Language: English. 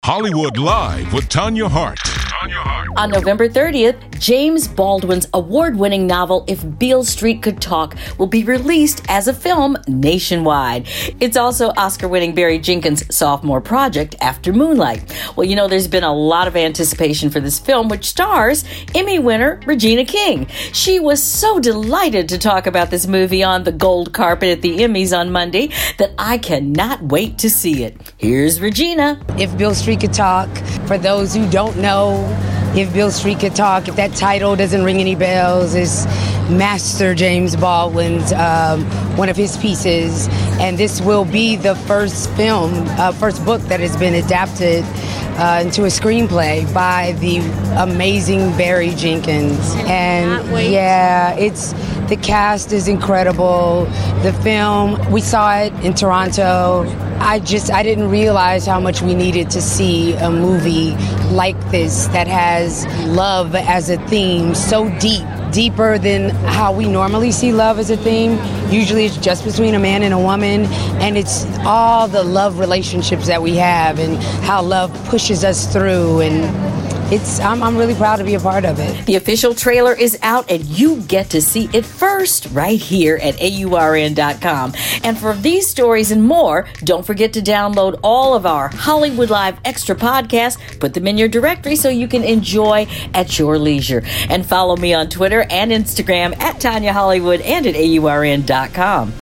Hollywood Live with Tanya Hart. On November 30th, James Baldwin's award-winning novel If Beale Street Could Talk will be released as a film nationwide. It's also Oscar-winning Barry Jenkins' sophomore project after Moonlight. Well, you know, there's been a lot of anticipation for this film, which stars Emmy winner Regina King. She was so delighted to talk about this movie on the gold carpet at the Emmys on Monday that I cannot wait to see it. Here's Regina. If Beale Street Could Talk, for those who don't know, If Beale Street Could Talk, if that title doesn't ring any bells, is Master James Baldwin's, one of his pieces. And this will be the first book that has been adapted into a screenplay by the amazing Barry Jenkins. And yeah, the cast is incredible. The film, we saw it in Toronto. I didn't realize how much we needed to see a movie like this that has love as a theme so deeper than how we normally see love as a theme. Usually it's just between a man and a woman, and it's all the love relationships that we have and how love pushes us through, and I'm really proud to be a part of it. The official trailer is out, and you get to see it first right here at AURN.com. And for these stories and more, don't forget to download all of our Hollywood Live Extra podcasts. Put them in your directory so you can enjoy at your leisure. And follow me on Twitter and Instagram at Tanya Hollywood and at AURN.com.